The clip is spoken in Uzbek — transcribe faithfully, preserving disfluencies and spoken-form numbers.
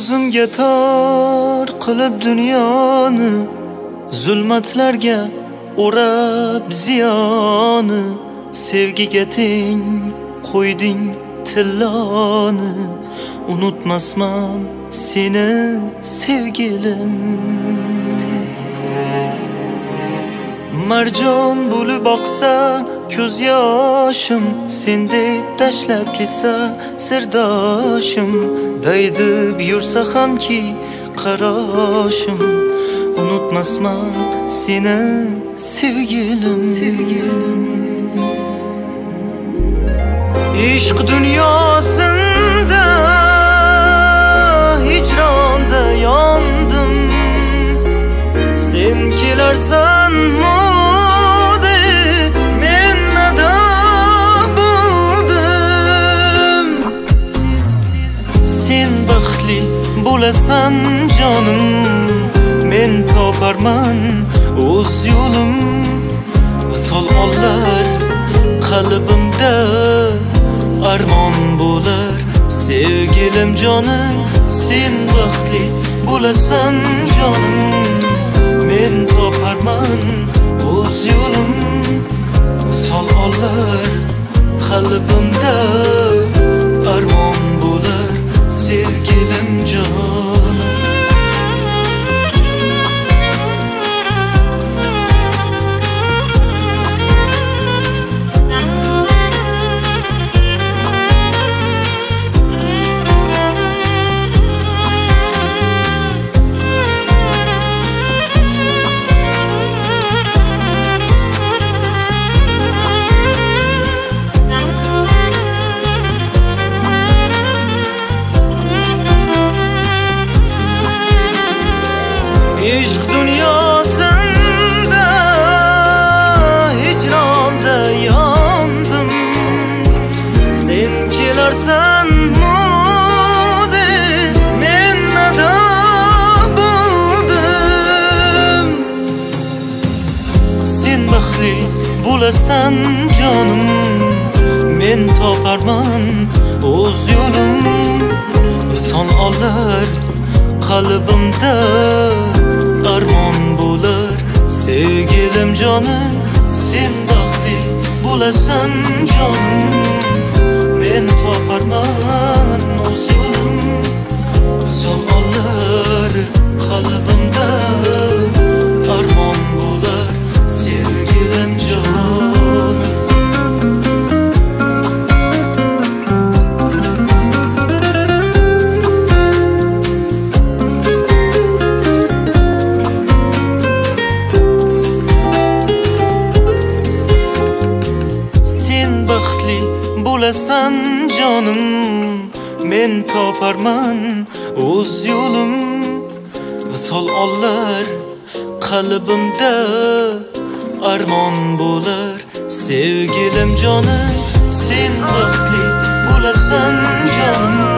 o'zimga tor qilib dunyoni, zulmatlarga o'rab ziyoni, sevgiga teng qo'yding tilloni. Unutmasman seni sevgilim, marjon bo'lib oqsa ko'z yoshim, sen deb tashlab ketsa sirdoshim, daydib yursa hamki qaroshim. Unutmasman seni sevgilim, sevgilim. Ishq dunyosinda hijronda yondim, sen kelarsan mode men nado bo'ldim. Sen baxtli bo'lasan jonim, men toparman o'z yo'lim. Visol olar qalbimda armon bo'lar sevgilim jonim. Sen baxtli bo'lasan jonim, men toparman o'z yo'lim. Visol olar qalbimda armon bo'lar sevgilim jonim. Ishq dunyosinda hijronda yondim, sen kelarsan mode men nado bo'ldim. Sen baxtli bo'lasan jonim, men toparman o'z yo'lim. Visol olar qalbimda armon bo'lar sevgilim jonim. Sen baxtli bo'lasan jonim, men toparman o'z yo'lim. Visol olar qalbimda armon bo'lar sevgilim jonim. Bo'lasan jonim, men toparman o'z yo'lim. Visol olar qalbimda armon bo'lar sevgilim jonim. Sen baxtli bo'lasan jonim,